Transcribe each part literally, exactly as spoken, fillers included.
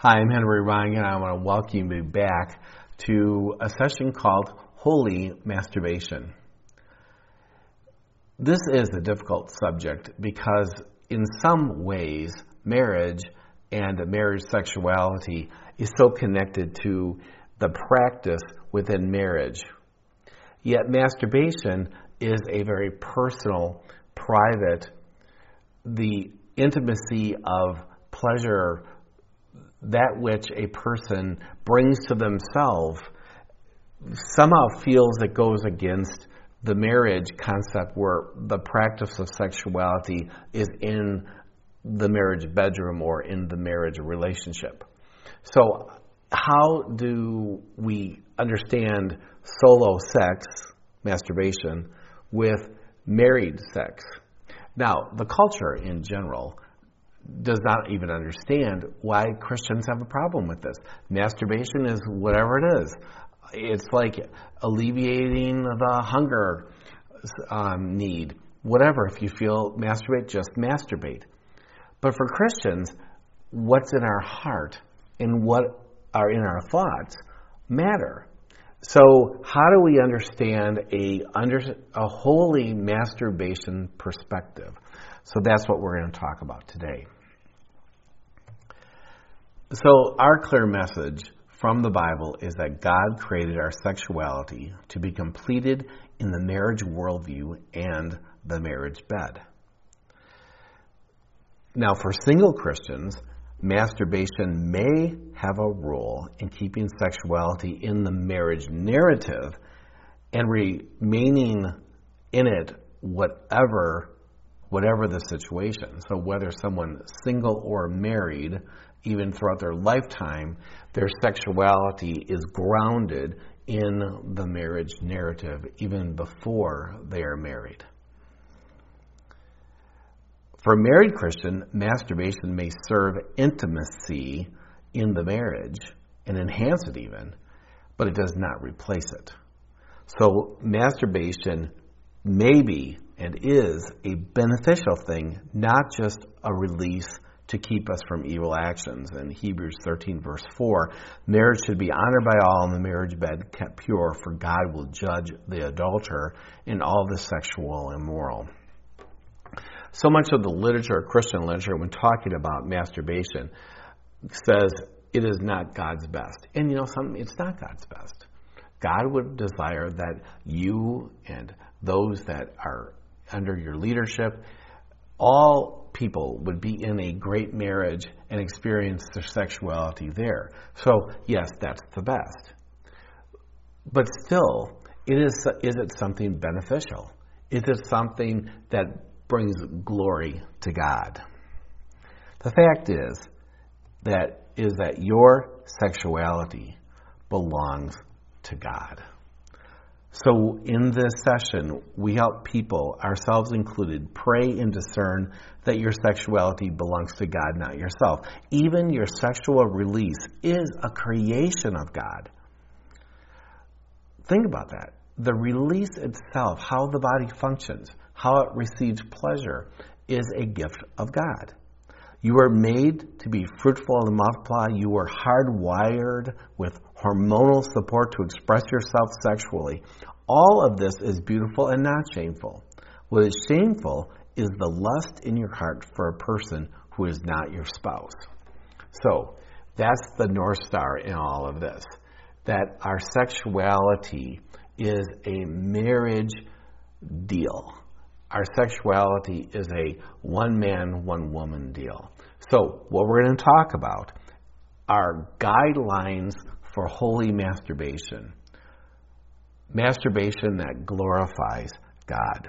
Hi, I'm Henry Ryan, and I want to welcome you back to a session called Holy Masturbation. This is a difficult subject because in some ways, marriage and marriage sexuality is so connected to the practice within marriage. Yet masturbation is a very personal, private, the intimacy of pleasure, that which a person brings to themselves, somehow feels it goes against the marriage concept where the practice of sexuality is in the marriage bedroom or in the marriage relationship. So how do we understand solo sex, masturbation, with married sex? Now, the culture in general does not even understand why Christians have a problem with this. Masturbation is whatever it is. It's like alleviating the hunger um, need. Whatever, if you feel masturbate, just masturbate. But for Christians, what's in our heart and what are in our thoughts matter. So how do we understand a, under, a holy masturbation perspective? So that's what we're going to talk about today. So our clear message from the Bible is that God created our sexuality to be completed in the marriage worldview and the marriage bed. Now, for single Christians, masturbation may have a role in keeping sexuality in the marriage narrative and remaining in it whatever whatever the situation. So whether someone's single or married, even throughout their lifetime, their sexuality is grounded in the marriage narrative even before they are married. For a married Christian, masturbation may serve intimacy in the marriage and enhance it even, but it does not replace it. So masturbation may be and is a beneficial thing, not just a release to keep us from evil actions. In Hebrews thirteen, verse four, marriage should be honored by all and the marriage bed kept pure, for God will judge the adulterer and all the sexual immoral. So much of the literature, Christian literature, when talking about masturbation, says it is not God's best. And you know something? It's not God's best. God would desire that you and those that are under your leadership, all people would be in a great marriage and experience their sexuality there. So, yes, that's the best. But still, it is, is it something beneficial? Is it something that brings glory to God? The fact is that is that your sexuality belongs to God. So in this session, we help people, ourselves included, pray and discern that your sexuality belongs to God, not yourself. Even your sexual release is a creation of God. Think about that. The release itself, how the body functions, how it receives pleasure, is a gift of God. You are made to be fruitful and multiply. You are hardwired with hormonal support to express yourself sexually. All of this is beautiful and not shameful. What is shameful is the lust in your heart for a person who is not your spouse. So that's the North Star in all of this, that our sexuality is a marriage deal. Our sexuality is a one man, one woman deal. So what we're going to talk about are guidelines for holy masturbation. Masturbation that glorifies God.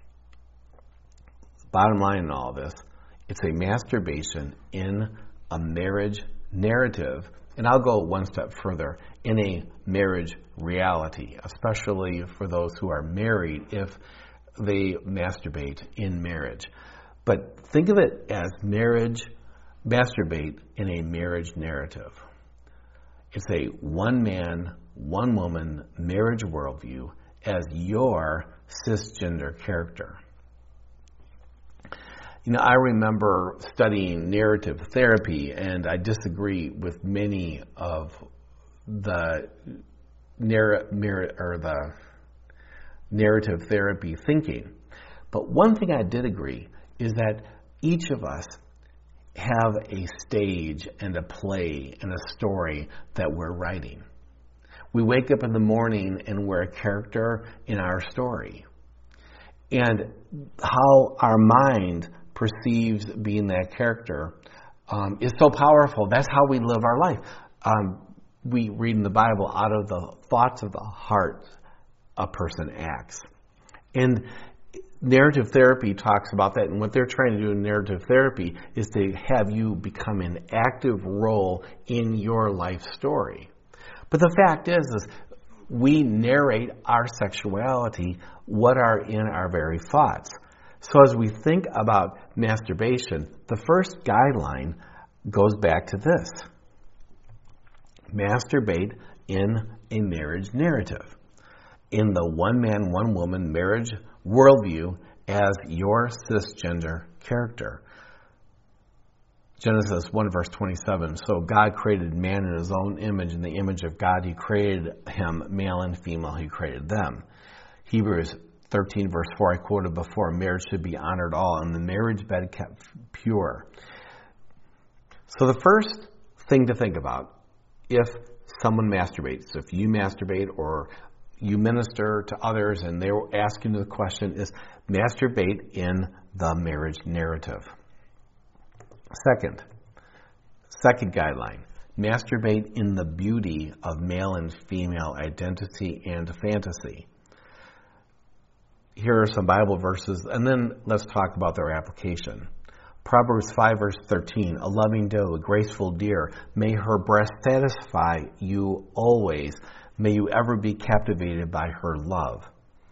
Bottom line in all this, it's a masturbation in a marriage narrative, and I'll go one step further, in a marriage reality, especially for those who are married if they masturbate in marriage. But think of it as marriage, masturbate in a marriage narrative. It's a one man, one woman marriage worldview as your cisgender character. You know, I remember studying narrative therapy, and I disagree with many of the narr- mir- or the narrative therapy thinking. But one thing I did agree is that each of us have a stage and a play and a story that we're writing. We wake up in the morning and we're a character in our story. And how our mind perceives being that character um, is so powerful. That's how we live our life. Um, we read in the Bible, out of the thoughts of the heart, a person acts. And narrative therapy talks about that. And what they're trying to do in narrative therapy is to have you become an active role in your life story. But the fact is, is we narrate our sexuality, what are in our very thoughts. So as we think about masturbation, the first guideline goes back to this. Masturbate in a marriage narrative. In the one man, one woman marriage worldview as your cisgender character. Genesis one verse twenty-seven, so God created man in his own image. In the image of God he created him, male and female he created them. Hebrews thirteen verse four, I quoted before, marriage should be honored all, and the marriage bed kept pure. So the first thing to think about, if someone masturbates, if you masturbate or you minister to others and they're asking the question, is masturbate in the marriage narrative. Second, second guideline, masturbate in the beauty of male and female identity and fantasy. Here are some Bible verses, and then let's talk about their application. Proverbs five verse thirteen, a loving doe, a graceful deer, may her breast satisfy you always. May you ever be captivated by her love.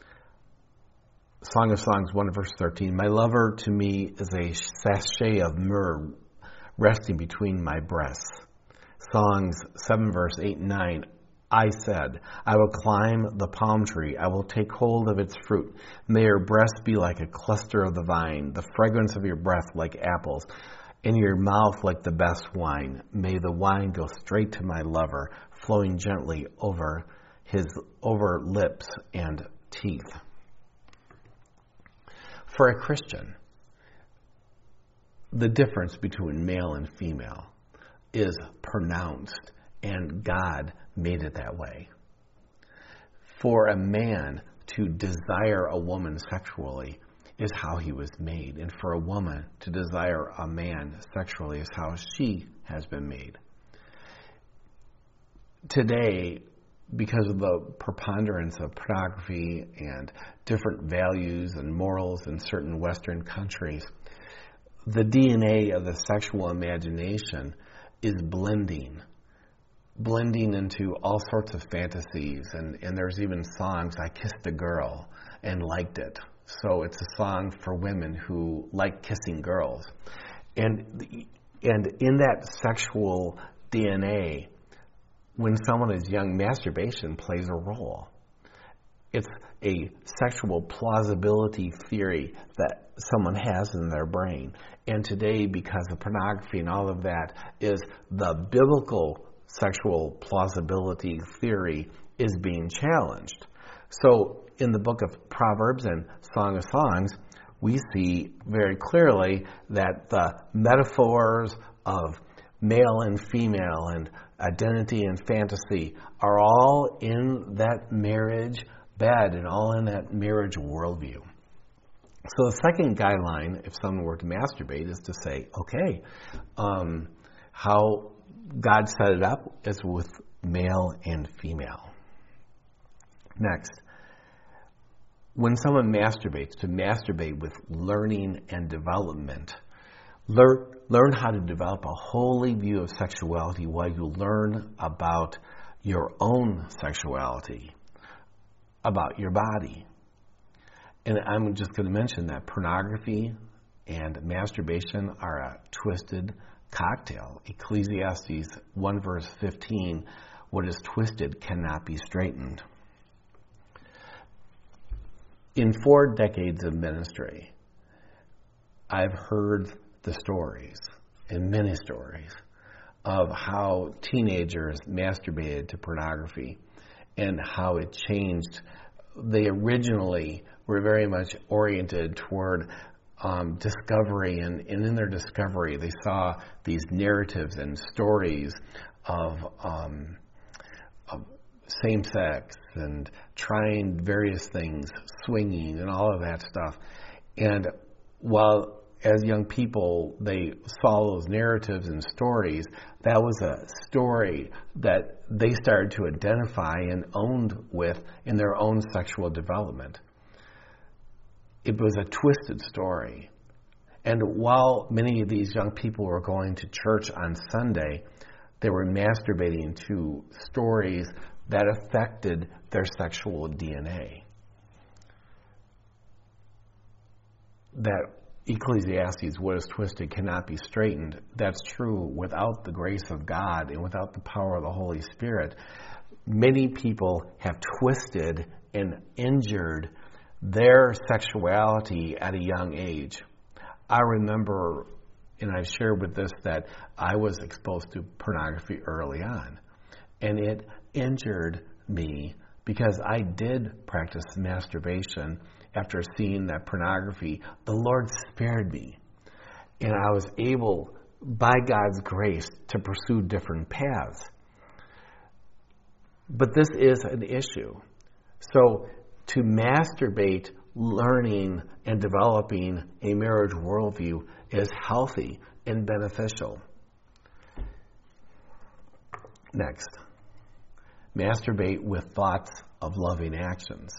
Song of Songs one verse thirteen, my lover to me is a sachet of myrrh resting between my breasts. Songs seven verse eight and nine, I said, I will climb the palm tree, I will take hold of its fruit. May your breast be like a cluster of the vine, the fragrance of your breath like apples, and your mouth like the best wine. May the wine go straight to my lover, flowing gently over his over lips and teeth. For a Christian, the difference between male and female is pronounced, and God made it that way. For a man to desire a woman sexually is how he was made, and for a woman to desire a man sexually is how she has been made. Today, because of the preponderance of pornography and different values and morals in certain Western countries, the D N A of the sexual imagination is blending, blending into all sorts of fantasies. And, and there's even songs, I kissed a girl and liked it. So it's a song for women who like kissing girls. And, and in that sexual D N A, when someone is young, masturbation plays a role. It's a sexual plausibility theory that someone has in their brain. And today, because of pornography and all of that, is the biblical sexual plausibility theory is being challenged. So in the book of Proverbs and Song of Songs, we see very clearly that the metaphors of male and female and identity and fantasy are all in that marriage bed and all in that marriage worldview. So the second guideline, if someone were to masturbate, is to say, okay, um, how God set it up is with male and female. Next, when someone masturbates, to masturbate with learning and development. Learn, learn how to develop a holy view of sexuality while you learn about your own sexuality, about your body. And I'm just going to mention that pornography and masturbation are a twisted cocktail. Ecclesiastes one verse fifteen, what is twisted cannot be straightened. In four decades of ministry, I've heard the stories, and many stories, of how teenagers masturbated to pornography and how it changed. They originally were very much oriented toward um, discovery, and, and in their discovery they saw these narratives and stories of, um, of same-sex and trying various things, swinging and all of that stuff. And while as young people, they saw those narratives and stories, that was a story that they started to identify and owned with in their own sexual development. It was a twisted story. And while many of these young people were going to church on Sunday, they were masturbating to stories that affected their sexual D N A. That Ecclesiastes, what is twisted cannot be straightened. That's true without the grace of God and without the power of the Holy Spirit. Many people have twisted and injured their sexuality at a young age. I remember, and I've shared with this, that I was exposed to pornography early on. And it injured me because I did practice masturbation. After seeing that pornography, the Lord spared me. And I was able, by God's grace, to pursue different paths. But this is an issue. So to masturbate, learning, and developing a marriage worldview is healthy and beneficial. Next, masturbate with thoughts of loving actions.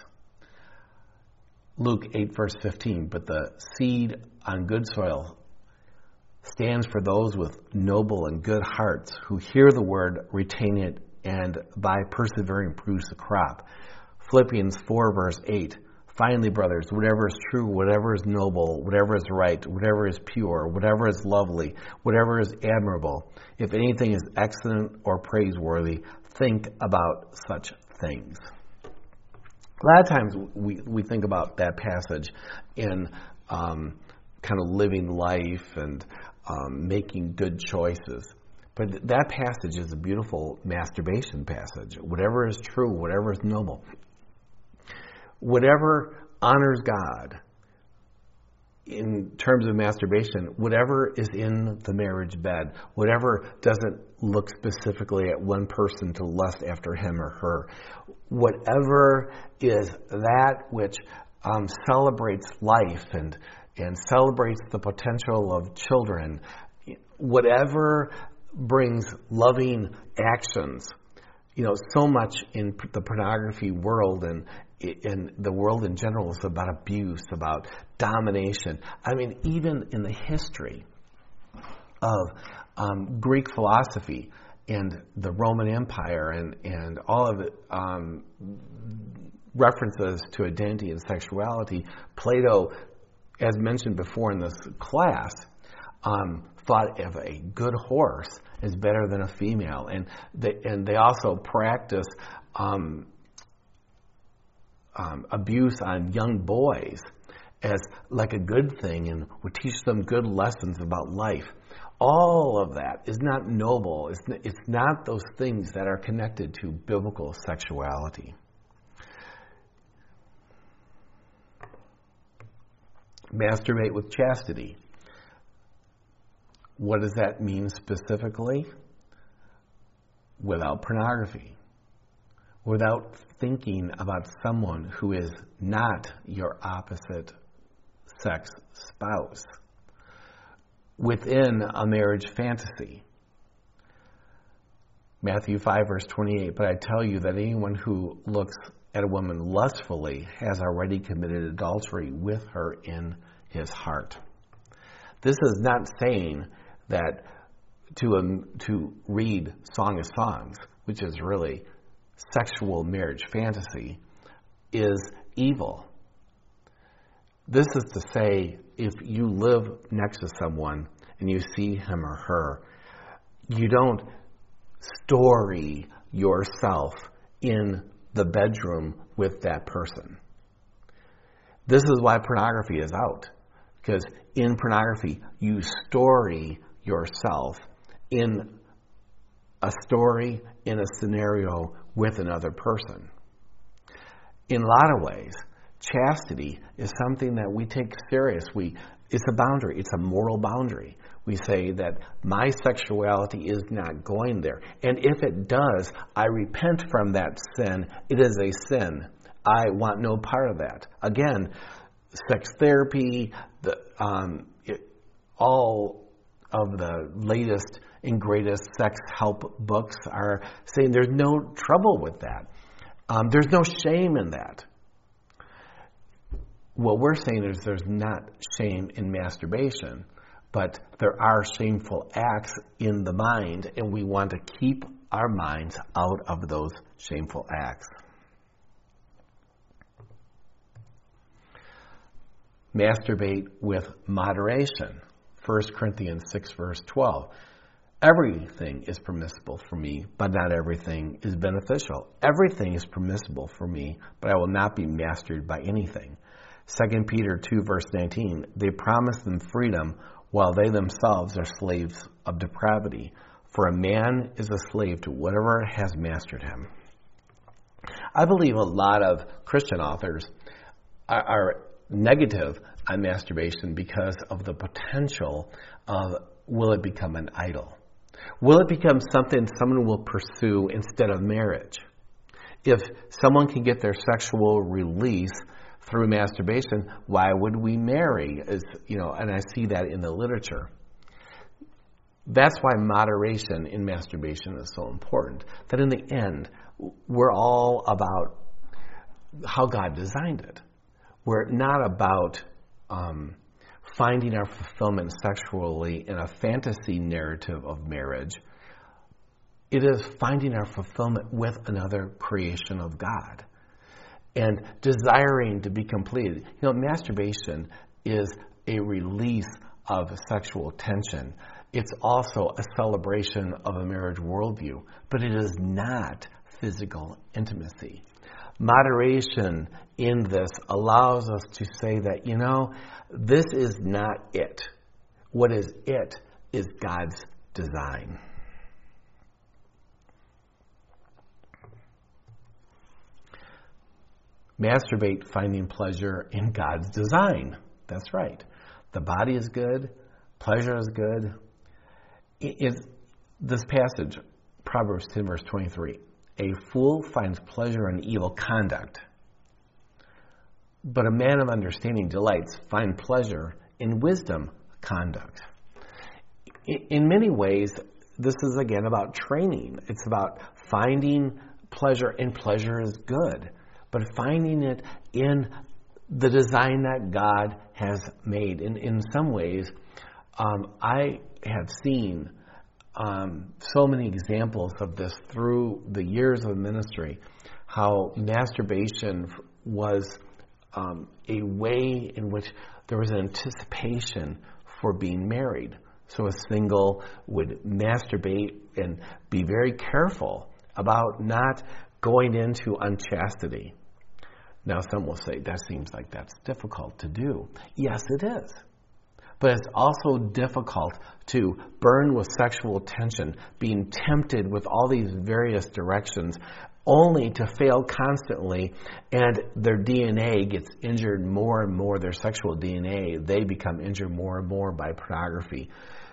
Luke eight, verse fifteen, but the seed on good soil stands for those with noble and good hearts who hear the word, retain it, and by persevering produce a crop. Philippians four, verse eight, finally, brothers, whatever is true, whatever is noble, whatever is right, whatever is pure, whatever is lovely, whatever is admirable, if anything is excellent or praiseworthy, think about such things. A lot of times we, we think about that passage in um, kind of living life and um, making good choices. But that passage is a beautiful masturbation passage. Whatever is true, whatever is noble, whatever honors God in terms of masturbation, whatever is in the marriage bed, whatever doesn't look specifically at one person to lust after him or her, whatever is that which um, celebrates life and and celebrates the potential of children, whatever brings loving actions. You know, so much in the pornography world and in the world in general is about abuse, about domination. I mean, even in the history of um, Greek philosophy and the Roman Empire and, and all of it, um, references to identity and sexuality, Plato, as mentioned before in this class, um, thought of a good horse is better than a female. And they, and they also practice um, um, abuse on young boys as like a good thing and would teach them good lessons about life. All of that is not noble. It's, it's not those things that are connected to biblical sexuality. Masturbate with chastity. What does that mean specifically? Without pornography. Without thinking about someone who is not your opposite sex spouse. Within a marriage fantasy. Matthew five, verse twenty-eight, but I tell you that anyone who looks at a woman lustfully has already committed adultery with her in his heart. This is not saying that to um, to read Song of Songs, which is really sexual marriage fantasy, is evil. This is to say, if you live next to someone and you see him or her, you don't story yourself in the bedroom with that person. This is why pornography is out. Because in pornography, you story yourself in a story, in a scenario with another person. In a lot of ways, chastity is something that we take serious. We, it's a boundary. It's a moral boundary. We say that my sexuality is not going there. And if it does, I repent from that sin. It is a sin. I want no part of that. Again, sex therapy, the, um, it, all of the latest and greatest sex help books are saying there's no trouble with that. Um, there's no shame in that. What we're saying is there's not shame in masturbation, but there are shameful acts in the mind, and we want to keep our minds out of those shameful acts. Masturbate with moderation. First Corinthians six, verse twelve. Everything is permissible for me, but not everything is beneficial. Everything is permissible for me, but I will not be mastered by anything. Second Peter two, verse nineteen. They promise them freedom while they themselves are slaves of depravity. For a man is a slave to whatever has mastered him. I believe a lot of Christian authors are, are negative on masturbation because of the potential of, will it become an idol? Will it become something someone will pursue instead of marriage? If someone can get their sexual release through masturbation, why would we marry? Is, you know, and I see that in the literature. That's why moderation in masturbation is so important. That in the end, we're all about how God designed it. We're not about um, finding our fulfillment sexually in a fantasy narrative of marriage. It is finding our fulfillment with another creation of God and desiring to be completed. You know, masturbation is a release of sexual tension. It's also a celebration of a marriage worldview, but it is not physical intimacy. Moderation in this allows us to say that, you know, this is not it. What is it is God's design. Masturbate finding pleasure in God's design. That's right. The body is good. Pleasure is good. It, it, this passage, Proverbs ten, verse twenty-three. A fool finds pleasure in evil conduct, but a man of understanding delights find pleasure in wisdom conduct. In many ways, this is again about training. It's about finding pleasure, and pleasure is good, but finding it in the design that God has made. In, in some ways, um, I have seen Um, so many examples of this through the years of ministry, how masturbation was um, a way in which there was an anticipation for being married. So a single would masturbate and be very careful about not going into unchastity. Now some will say, that seems like that's difficult to do. Yes, it is. But it's also difficult to burn with sexual tension, being tempted with all these various directions, only to fail constantly, and their D N A gets injured more and more, their sexual D N A, they become injured more and more by pornography.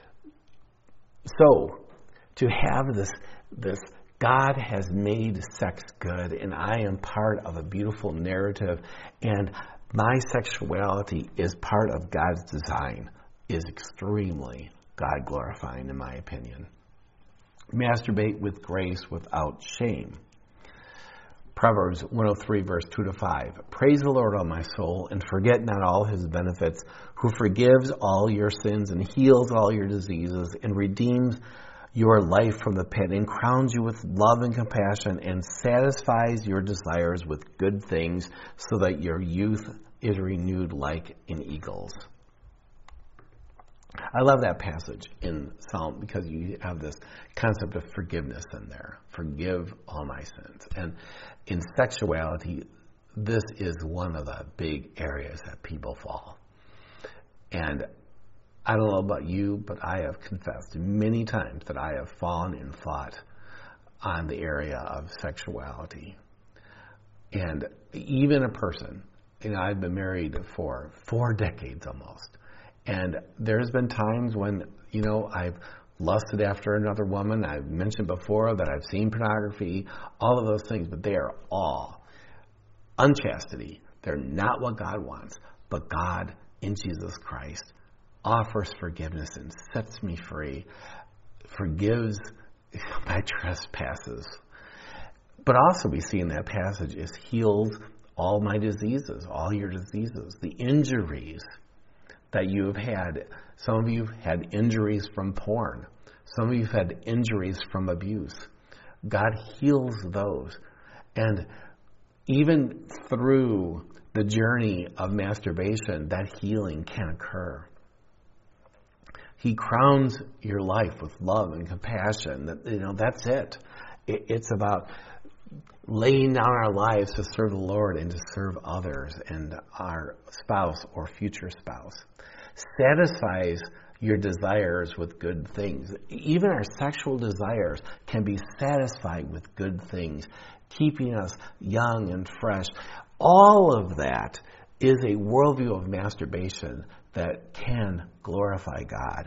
So, to have this, this God has made sex good, and I am part of a beautiful narrative, and my sexuality is part of God's design, is extremely God-glorifying in my opinion. Masturbate with grace without shame. Proverbs one oh three, verse two to five. Praise the Lord, O my soul, and forget not all his benefits, who forgives all your sins and heals all your diseases and redeems your life from the pit and crowns you with love and compassion and satisfies your desires with good things so that your youth is renewed like an eagle's. I love that passage in Psalm because you have this concept of forgiveness in there. Forgive all my sins. And in sexuality, this is one of the big areas that people fall. And I don't know about you, but I have confessed many times that I have fallen and fought on the area of sexuality. And even a person, you know, I've been married for four decades almost. And there's been times when, you know, I've lusted after another woman. I've mentioned before that I've seen pornography, all of those things, but they are all unchastity. They're not what God wants, but God in Jesus Christ offers forgiveness and sets me free, forgives my trespasses. But also we see in that passage is heals all my diseases, all your diseases, the injuries that you have had. Some of you have had injuries from porn. Some of you have had injuries from abuse. God heals those. And even through the journey of masturbation, that healing can occur. He crowns your life with love and compassion. That, you know, that's it. it. It's about laying down our lives to serve the Lord and to serve others and our spouse or future spouse. Satisfies your desires with good things. Even our sexual desires can be satisfied with good things, keeping us young and fresh. All of that is a worldview of masturbation that can glorify God.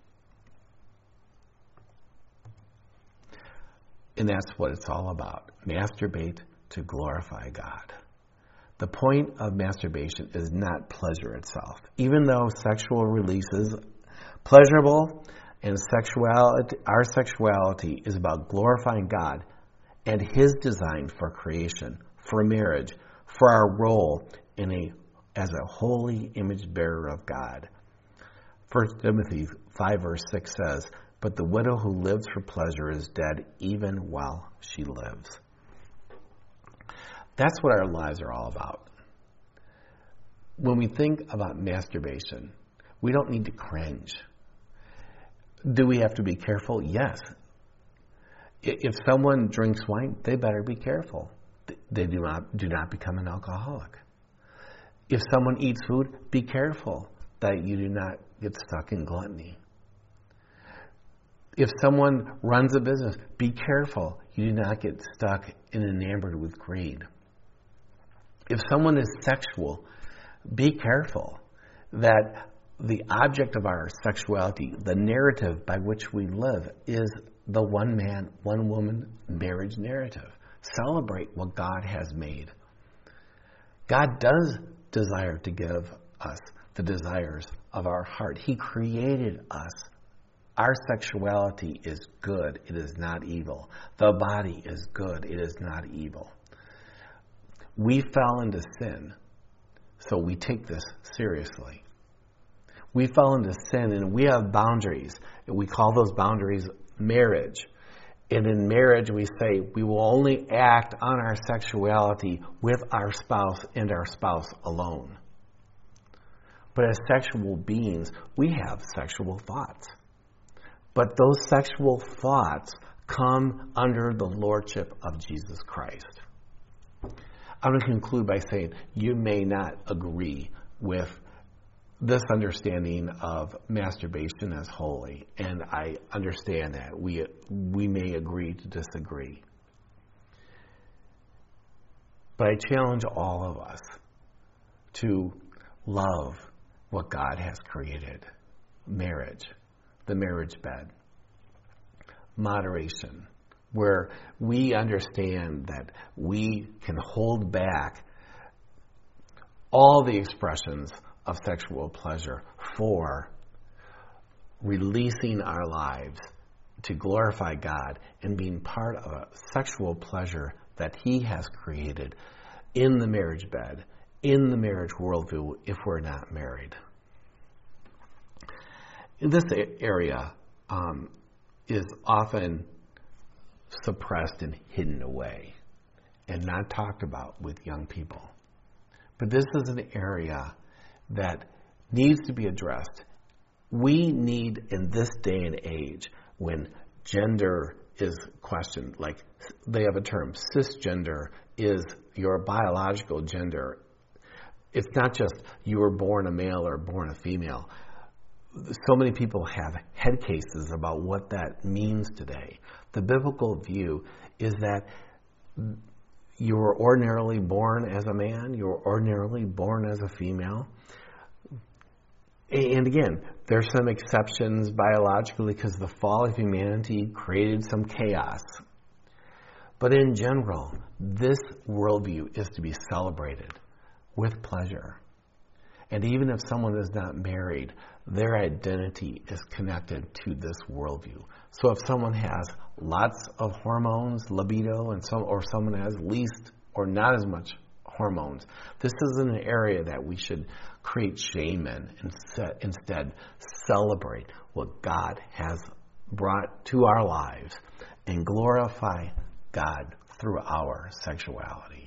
And that's what it's all about. Masturbate to glorify God. The point of masturbation is not pleasure itself. Even though sexual release is pleasurable and sexuality, our sexuality is about glorifying God and His design for creation, for marriage, for our role in a as a holy image bearer of God. First Timothy five verse six says, "But the widow who lives for pleasure is dead even while she lives." That's what our lives are all about. When we think about masturbation, we don't need to cringe. Do we have to be careful? Yes. If someone drinks wine, they better be careful. They do not do not become an alcoholic. If someone eats food, be careful that you do not get stuck in gluttony. If someone runs a business, be careful you do not get stuck and enamored with greed. If someone is sexual, be careful that the object of our sexuality, the narrative by which we live, is the one man, one woman marriage narrative. Celebrate what God has made. God does desire to give us the desires of our heart. He created us. Our sexuality is good. It is not evil. The body is good. It is not evil. We fell into sin, so we take this seriously. We fell into sin, and we have boundaries. We call those boundaries marriage. And in marriage, we say we will only act on our sexuality with our spouse and our spouse alone. But as sexual beings, we have sexual thoughts. But those sexual thoughts come under the lordship of Jesus Christ. I'm going to conclude by saying you may not agree with this understanding of masturbation as holy, and I understand that. We, we may agree to disagree. But I challenge all of us to love what God has created. Marriage, the marriage bed, moderation, where we understand that we can hold back all the expressions of sexual pleasure for releasing our lives to glorify God and being part of a sexual pleasure that He has created in the marriage bed, in the marriage worldview, if we're not married. This area um, is often suppressed and hidden away and not talked about with young people. But this is an area that needs to be addressed. We need, in this day and age, when gender is questioned, like they have a term, cisgender is your biological gender. It's not just you were born a male or born a female. So many people have head cases about what that means today. The biblical view is that you were ordinarily born as a man, you were ordinarily born as a female. And again, there's some exceptions biologically because the fall of humanity created some chaos. But in general, this worldview is to be celebrated with pleasure. And even if someone is not married, their identity is connected to this worldview. So if someone has lots of hormones, libido, and some, or someone has least or not as much hormones, this isn't an area that we should create shame in. Instead, instead celebrate what God has brought to our lives and glorify God through our sexuality.